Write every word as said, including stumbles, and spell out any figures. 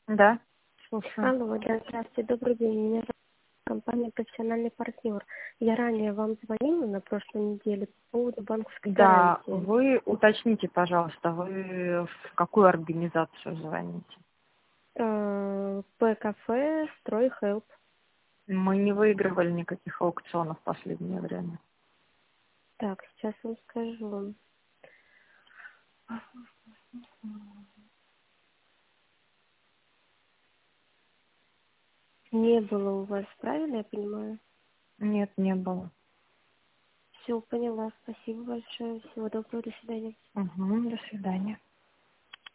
Да, слушаю. Алло, да, здравствуйте, добрый день. Меня зовут компания «Профессиональный партнер». Я ранее вам звонила на прошлой неделе по поводу банковской Да, гарантии. вы уточните, пожалуйста, вы в какую организацию звоните? Э, П-кафе «Стройхелп». Мы не выигрывали никаких аукционов в последнее время. Так, сейчас вам скажу. Не было у вас, правильно я понимаю? Нет, не было. Все, поняла. Спасибо большое. Всего доброго, до свидания. Угу, до свидания.